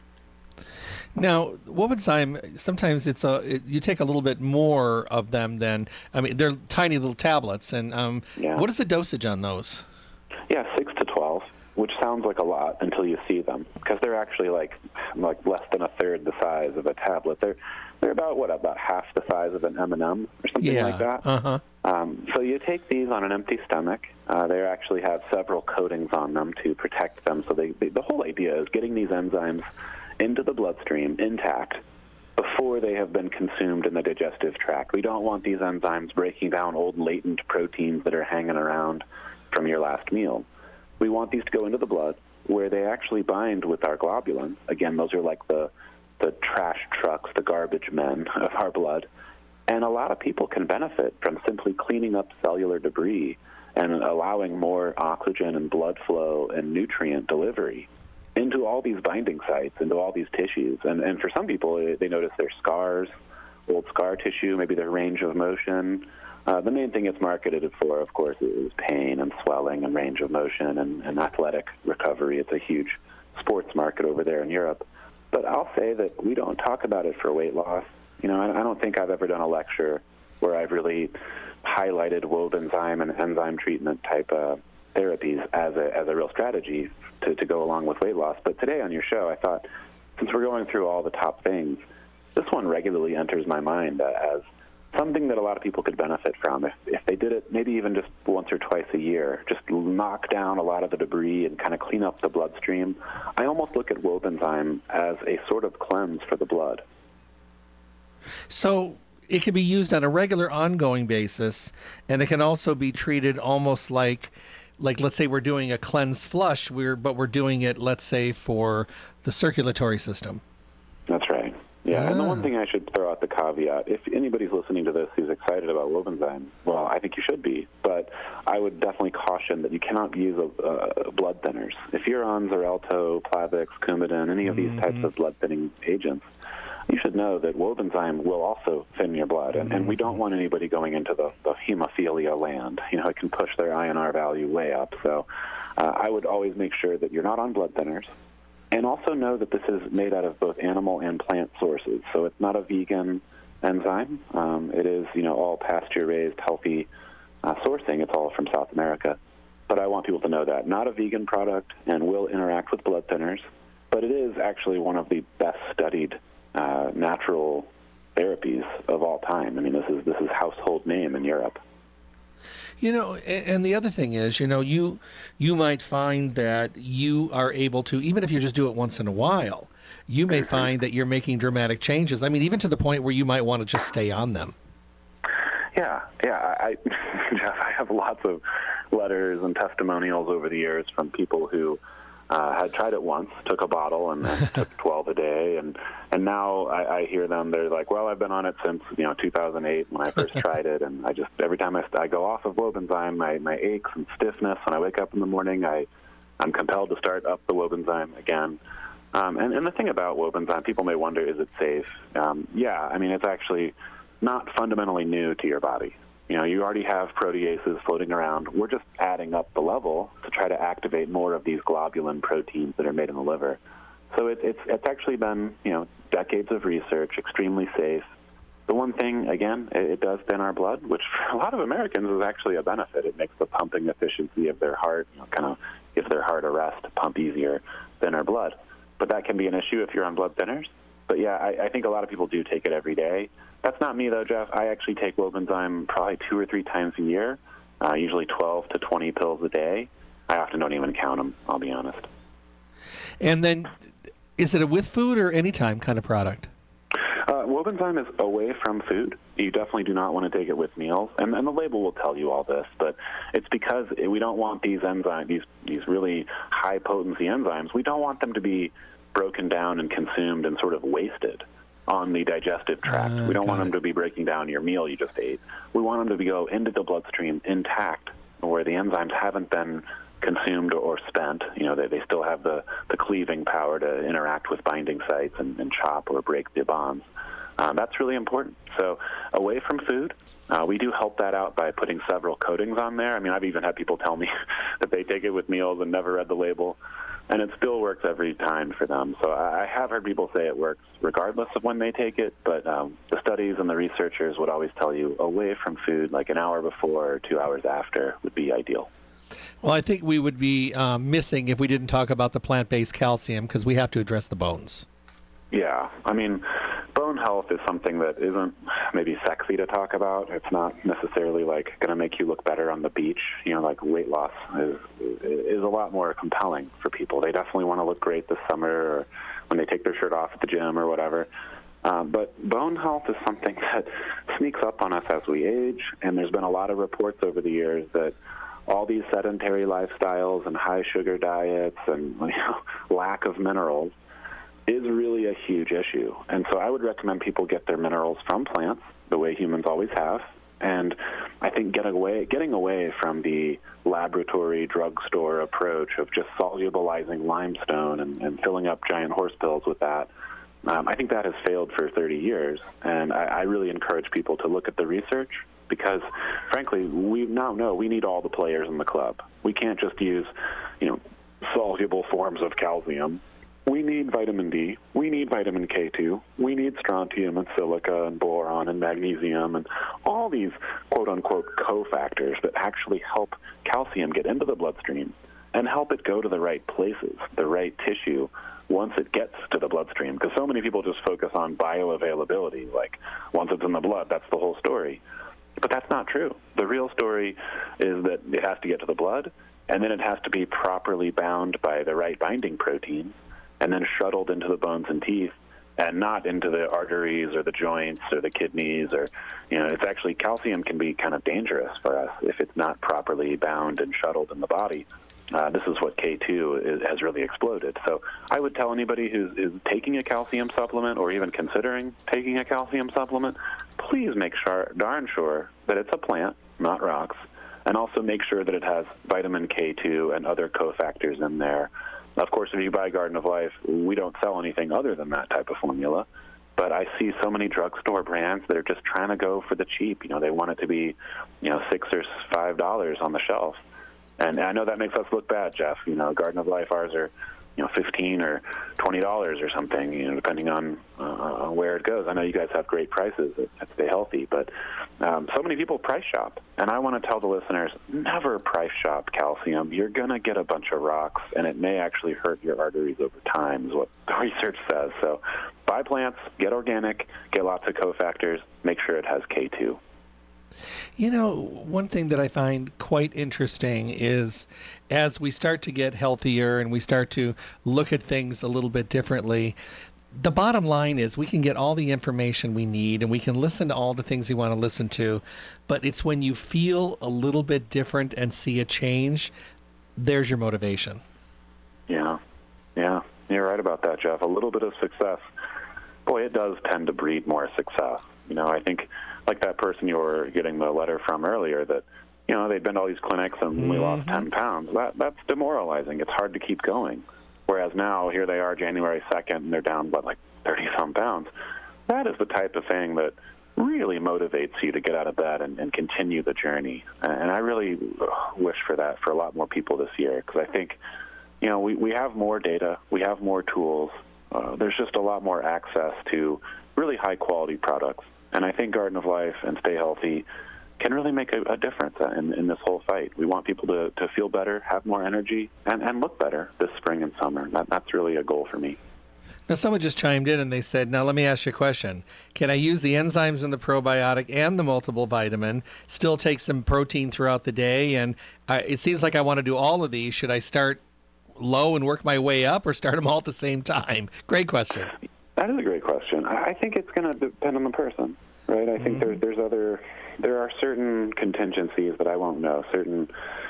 Now, Wobenzyme, sometimes you take a little bit more of them than, they're tiny little tablets. And What is the dosage on those? Yeah, 6 to 12, which sounds like a lot until you see them, because they're actually like less than a third the size of a tablet. They're about half the size of an M&M or something like that. Uh-huh. So you take these on an empty stomach. They actually have several coatings on them to protect them. So the whole idea is getting these enzymes into the bloodstream intact before they have been consumed in the digestive tract. We don't want these enzymes breaking down old latent proteins that are hanging around from your last meal. We want these to go into the blood where they actually bind with our globulins. Again, those are like the trash trucks, the garbage men of our blood. And a lot of people can benefit from simply cleaning up cellular debris and allowing more oxygen and blood flow and nutrient delivery into all these binding sites, into all these tissues. And for some people, they notice their scars, old scar tissue, maybe their range of motion. The main thing it's marketed for, of course, is pain and swelling and range of motion and athletic recovery. It's a huge sports market over there in Europe. But I'll say that we don't talk about it for weight loss. I don't think I've ever done a lecture where I've really highlighted Wobenzym and enzyme treatment type therapies as a real strategy to go along with weight loss. But today on your show, I thought, since we're going through all the top things, this one regularly enters my mind as something that a lot of people could benefit from if they did it maybe even just once or twice a year, just knock down a lot of the debris and kind of clean up the bloodstream. I almost look at Wobenzym as a sort of cleanse for the blood. So it can be used on a regular ongoing basis, and it can also be treated almost like let's say we're doing a cleanse flush, but we're doing it, let's say, for the circulatory system. That's right. Yeah, and the one thing I should throw out the caveat, if anybody's listening to this who's excited about Wobenzym, well, I think you should be, but I would definitely caution that you cannot use blood thinners. If you're on Xarelto, Plavix, Coumadin, any of these types of blood thinning agents, you should know that Wobenzym will also thin your blood, and we don't want anybody going into the hemophilia land. It can push their INR value way up, so I would always make sure that you're not on blood thinners. And also know that this is made out of both animal and plant sources. So it's not a vegan enzyme. It is, all pasture-raised, healthy sourcing. It's all from South America. But I want people to know that. Not a vegan product and will interact with blood thinners. But it is actually one of the best-studied natural therapies of all time. I mean, this is household name in Europe. And the other thing is, you might find that you are able to, even if you just do it once in a while, you may find that you're making dramatic changes. I mean, even to the point where you might want to just stay on them. Yeah. Jeff, I have lots of letters and testimonials over the years from people who had tried it once, took a bottle, and then took 12 a day, and now I hear them. They're like, "Well, I've been on it since 2008 when I first tried it, and I just every time I go off of Wobenzym, my aches and stiffness when I wake up in the morning, I'm compelled to start up the Wobenzym again." And the thing about Wobenzym, people may wonder, is it safe? I mean, it's actually not fundamentally new to your body. You already have proteases floating around. We're just adding up the level to try to activate more of these globulin proteins that are made in the liver. So it's actually been, decades of research, extremely safe. The one thing, again, it does thin our blood, which for a lot of Americans is actually a benefit. It makes the pumping efficiency of their heart, kind of gives their heart a rest, pump easier, thin our blood. But that can be an issue if you're on blood thinners. But yeah, I think a lot of people do take it every day. That's not me, though, Jeff. I actually take Wobenzym probably 2 or 3 times a year, usually 12 to 20 pills a day. I often don't even count them, I'll be honest. And then, is it a with food or anytime kind of product? Wobenzym is away from food. You definitely do not want to take it with meals. And the label will tell you all this, but it's because we don't want these enzymes, these really high-potency enzymes, we don't want them to be broken down and consumed and sort of wasted on the digestive tract. We don't want them to be breaking down your meal you just ate. We want them to go into the bloodstream intact, where the enzymes haven't been consumed or spent. They still have the cleaving power to interact with binding sites and chop or break the bonds. That's really important. So away from food, we do help that out by putting several coatings on there. I mean, I've even had people tell me that they take it with meals and never read the label, and it still works every time for them. So I have heard people say it works regardless of when they take it, but the studies and the researchers would always tell you away from food, like an hour before or 2 hours after would be ideal. Well, I think we would be missing if we didn't talk about the plant-based calcium, because we have to address the bones. Yeah, I mean, bone health is something that isn't maybe sexy to talk about. It's not necessarily like going to make you look better on the beach. Like weight loss is a lot more compelling for people. They definitely want to look great this summer or when they take their shirt off at the gym or whatever. But bone health is something that sneaks up on us as we age, and there's been a lot of reports over the years that all these sedentary lifestyles and high sugar diets and lack of minerals is really a huge issue. And so I would recommend people get their minerals from plants, the way humans always have. And I think getting away from the laboratory drugstore approach of just solubilizing limestone and filling up giant horse pills with that, I think that has failed for 30 years. And I really encourage people to look at the research because, frankly, we now know we need all the players in the club. We can't just use, soluble forms of calcium. We need vitamin D. We need vitamin K2. We need strontium and silica and boron and magnesium and all these quote-unquote cofactors that actually help calcium get into the bloodstream and help it go to the right places, the right tissue, once it gets to the bloodstream. Because so many people just focus on bioavailability, like once it's in the blood, that's the whole story. But that's not true. The real story is that it has to get to the blood, and then it has to be properly bound by the right binding protein, and then shuttled into the bones and teeth, and not into the arteries or the joints or the kidneys. Or, it's actually, calcium can be kind of dangerous for us if it's not properly bound and shuttled in the body. This is what K2 has really exploded. So I would tell anybody who's taking a calcium supplement or even considering taking a calcium supplement, please make darn sure that it's a plant, not rocks, and also make sure that it has vitamin K2 and other cofactors in there. Of course, if you buy Garden of Life, we don't sell anything other than that type of formula. But I see so many drugstore brands that are just trying to go for the cheap. They want it to be, $6 or $5 on the shelf. And I know that makes us look bad, Jeff. Garden of Life, ours are, $15 or $20 or something, depending on where it goes. I know you guys have great prices at Stay Healthy, but so many people price shop. And I want to tell the listeners, never price shop calcium. You're going to get a bunch of rocks, and it may actually hurt your arteries over time, is what the research says. So buy plants, get organic, get lots of cofactors, make sure it has K2. One thing that I find quite interesting is as we start to get healthier and we start to look at things a little bit differently, the bottom line is we can get all the information we need and we can listen to all the things we want to listen to, but it's when you feel a little bit different and see a change, there's your motivation. Yeah, you're right about that, Jeff. A little bit of success, boy, it does tend to breed more success. I think like that person you were getting the letter from earlier that, they'd been to all these clinics and we lost 10 pounds. That's demoralizing. It's hard to keep going. Whereas now, here they are January 2nd, and they're down, 30-some pounds. That is the type of thing that really motivates you to get out of bed and continue the journey. And I really wish for that for a lot more people this year, because I think, we have more data, we have more tools. There's just a lot more access to really high-quality products. And I think Garden of Life and Stay Healthy can really make a difference in this whole fight. We want people to feel better, have more energy, and look better this spring and summer. That's really a goal for me. Now, someone just chimed in and they said, now let me ask you a question. Can I use the enzymes in the probiotic and the multiple vitamin, still take some protein throughout the day? And it seems like I want to do all of these. Should I start low and work my way up or start them all at the same time? Great question. That is a great question. I think it's going to depend on the person, right? I think there are certain contingencies that I won't know, certain,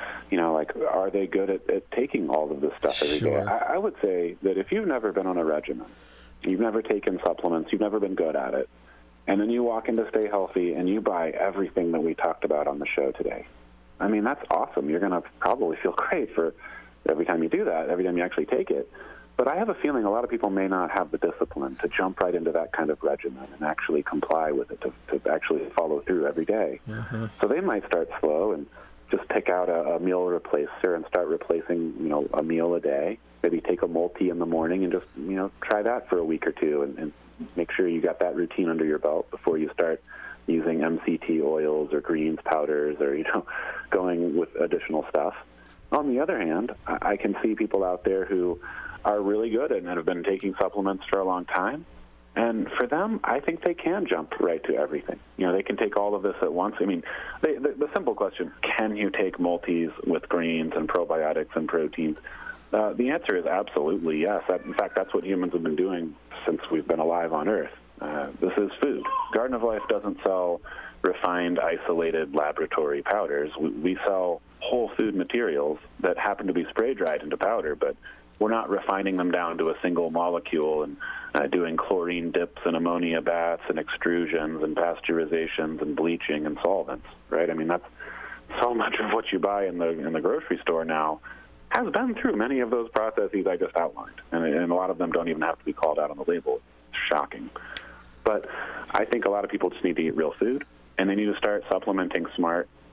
are they good at taking all of this stuff every day? I would say that if you've never been on a regimen, you've never taken supplements, you've never been good at it, and then you walk into Stay Healthy and you buy everything that we talked about on the show today, that's awesome. You're going to probably feel great for every time you do that, every time you actually take it. But I have a feeling a lot of people may not have the discipline to jump right into that kind of regimen and actually comply with it, to actually follow through every day. Mm-hmm. So they might start slow and just pick out a meal replacer and start replacing, a meal a day. Maybe take a multi in the morning and just, try that for a week or two and make sure you got that routine under your belt before you start using MCT oils or greens powders or, going with additional stuff. On the other hand, I can see people out there who are really good and have been taking supplements for a long time. And for them, I think they can jump right to everything. They can take all of this at once. The simple question, can you take multis with greens and probiotics and proteins? The answer is absolutely yes. In fact, that's what humans have been doing since we've been alive on Earth. This is food. Garden of Life doesn't sell refined, isolated laboratory powders. We sell whole food materials that happen to be spray-dried into powder, but we're not refining them down to a single molecule and doing chlorine dips and ammonia baths and extrusions and pasteurizations and bleaching and solvents, right? That's so much of what you buy in the grocery store now has been through many of those processes I just outlined, and a lot of them don't even have to be called out on the label. It's shocking. But I think a lot of people just need to eat real food, and they need to start supplementing smart with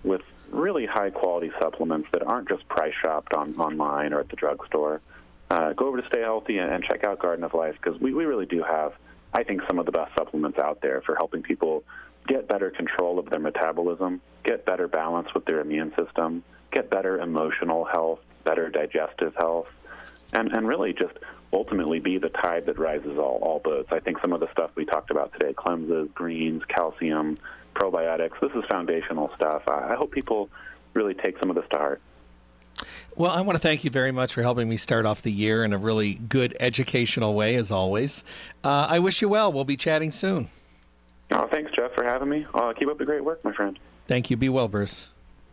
really high-quality supplements that aren't just price-shopped online or at the drugstore, go over to Stay Healthy and check out Garden of Life, because we really do have, I think, some of the best supplements out there for helping people get better control of their metabolism, get better balance with their immune system, get better emotional health, better digestive health, and really just ultimately be the tide that rises all boats. I think some of the stuff we talked about today, cleanses, greens, calcium, probiotics, this is foundational stuff. I hope people really take some of this to heart. Well, I want to thank you very much for helping me start off the year in a really good educational way, as always. I wish you well. We'll be chatting soon. Oh, thanks, Jeff, for having me. Keep up the great work, my friend. Thank you. Be well, Bruce.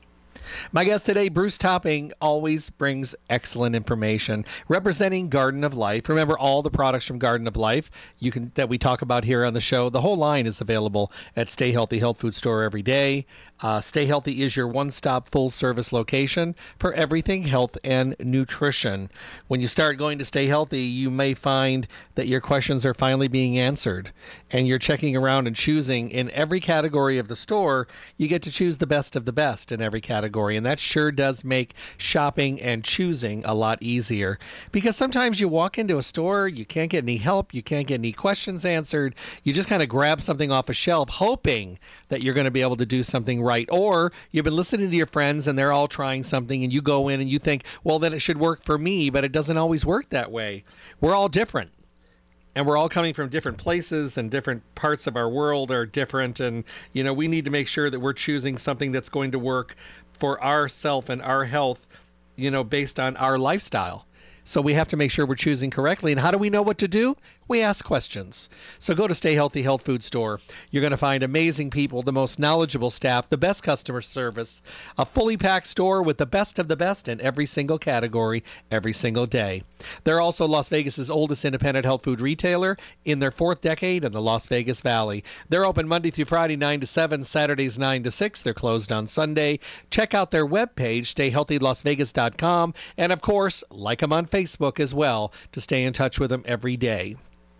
My guest today, Bruce Topping, always brings excellent information representing Garden of Life. Remember, all the products from Garden of Life that we talk about here on the show, the whole line is available at Stay Healthy Health Food Store every day. Stay Healthy is your one-stop full-service location for everything health and nutrition. When you start going to Stay Healthy, you may find that your questions are finally being answered, and you're checking around and choosing in every category of the store. You get to choose the best of the best in every category, and that sure does make shopping and choosing a lot easier, because sometimes you walk into a store, you can't get any help, you can't get any questions answered, you just kind of grab something off a shelf hoping that you're going to be able to do something right, or you've been listening to your friends and they're all trying something and you go in and you think, well, then it should work for me, but it doesn't always work that way. We're all different. And we're all coming from different places, and different parts of our world are different. And, we need to make sure that we're choosing something that's going to work for ourself and our health, based on our lifestyle. So we have to make sure we're choosing correctly. And how do we know what to do? We ask questions. So go to Stay Healthy Health Food Store. You're going to find amazing people, the most knowledgeable staff, the best customer service, a fully packed store with the best of the best in every single category, every single day. They're also Las Vegas's oldest independent health food retailer in their 4th decade in the Las Vegas Valley. They're open Monday through Friday, 9 to 7, Saturdays, 9 to 6. They're closed on Sunday. Check out their webpage, stayhealthylasvegas.com. And, of course, like them on Facebook as well to stay in touch with them every day.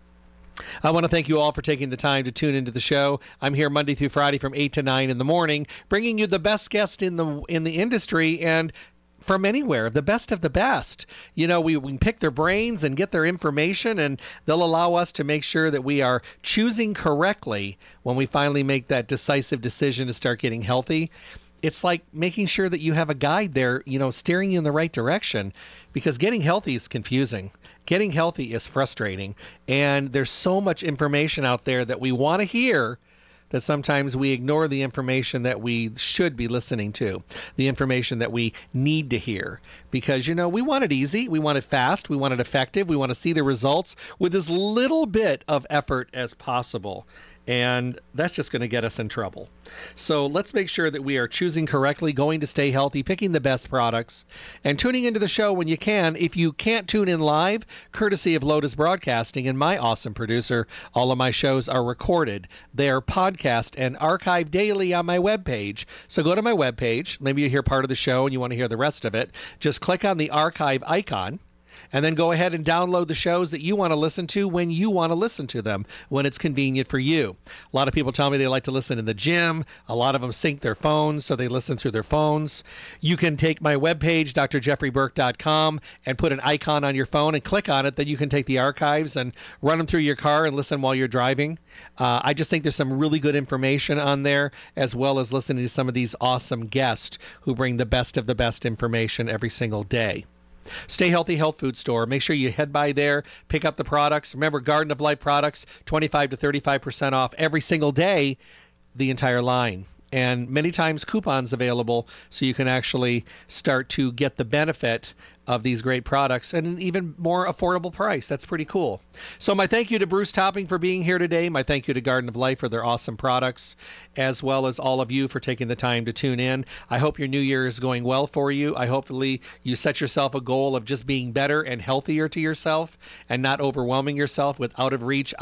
I want to thank you all for taking the time to tune into the show. I'm here Monday through Friday from 8 to 9 in the morning, bringing you the best guests in the industry and from anywhere, the best of the best. We can pick their brains and get their information, and they'll allow us to make sure that we are choosing correctly when we finally make that decisive decision to start getting healthy. It's like making sure that you have a guide there, steering you in the right direction, because getting healthy is confusing. Getting healthy is frustrating. And there's so much information out there that we want to hear that sometimes we ignore the information that we should be listening to, the information that we need to hear. Because, we want it easy, we want it fast, we want it effective, we want to see the results with as little bit of effort as possible. And that's just going to get us in trouble. So let's make sure that we are choosing correctly, going to Stay Healthy, picking the best products, and tuning into the show when you can. If you can't tune in live, courtesy of Lotus Broadcasting and my awesome producer, all of my shows are recorded. They are podcast and archived daily on my webpage. So go to my webpage. Maybe you hear part of the show and you want to hear the rest of it. Just click on the archive icon, and then go ahead and download the shows that you want to listen to when you want to listen to them, when it's convenient for you. A lot of people tell me they like to listen in the gym. A lot of them sync their phones, so they listen through their phones. You can take my webpage, drjeffreyburke.com, and put an icon on your phone and click on it. Then you can take the archives and run them through your car and listen while you're driving. I just think there's some really good information on there, as well as listening to some of these awesome guests who bring the best of the best information every single day. Stay Healthy Health Food Store. Make sure you head by there, pick up the products. Remember, Garden of Life products, 25 to 35% off every single day, the entire line. And many times coupons available, so you can actually start to get the benefit of these great products at an even more affordable price. That's pretty cool. So my thank you to Bruce Topping for being here today. My thank you to Garden of Life for their awesome products, as well as all of you for taking the time to tune in. I hope your new year is going well for you. Hopefully you set yourself a goal of just being better and healthier to yourself, and not overwhelming yourself with out of reach,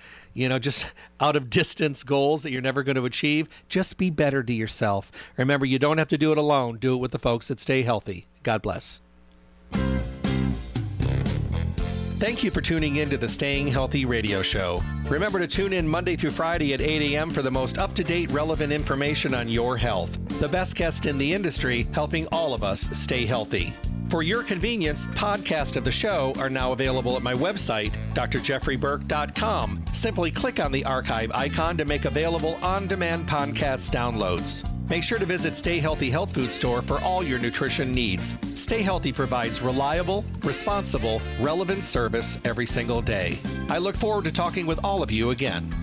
just out of distance goals that you're never going to achieve. Just be better to yourself. Remember, you don't have to do it alone. Do it with the folks that Stay Healthy. God bless. Thank you for tuning in to the Staying Healthy radio show. Remember to tune in Monday through Friday at 8 a.m. for the most up-to-date, relevant information on your health. the best guest in the industry, helping all of us stay healthy. For your convenience, podcasts of the show are now available at my website, drjeffreyburke.com. Simply click on the archive icon to make available on-demand podcast downloads. Make sure to visit Stay Healthy Health Food Store for all your nutrition needs. Stay Healthy provides reliable, responsible, relevant service every single day. I look forward to talking with all of you again.